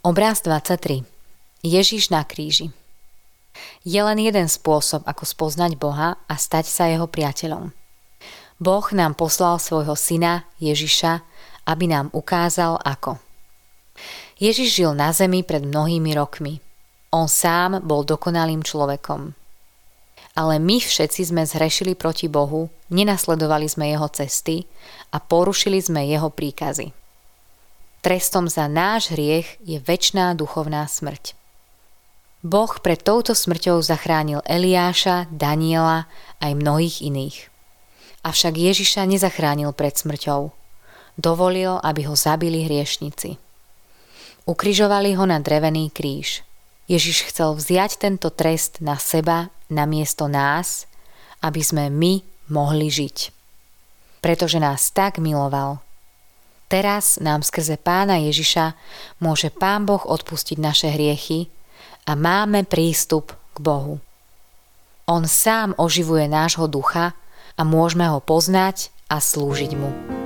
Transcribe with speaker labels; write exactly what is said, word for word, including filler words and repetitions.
Speaker 1: Obráz dvadsaťtri. Ježiš na kríži. Je len jeden spôsob, ako spoznať Boha a stať sa jeho priateľom. Boh nám poslal svojho syna Ježiša, aby nám ukázal ako. Ježiš žil na zemi pred mnohými rokmi. On sám bol dokonalým človekom. Ale my všetci sme zhrešili proti Bohu, nenasledovali sme jeho cesty a porušili sme jeho príkazy. Trestom za náš hriech je večná duchovná smrť. Boh pred touto smrťou zachránil Eliáša, Daniela aj mnohých iných. Avšak Ježiša nezachránil pred smrťou. Dovolil, aby ho zabili hriešnici. Ukrižovali ho na drevený kríž. Ježiš chcel vziať tento trest na seba namiesto nás, aby sme my mohli žiť. Pretože nás tak miloval. Teraz nám skrze Pána Ježiša môže Pán Boh odpustiť naše hriechy a máme prístup k Bohu. On sám oživuje nášho ducha a môžeme ho poznať a slúžiť mu.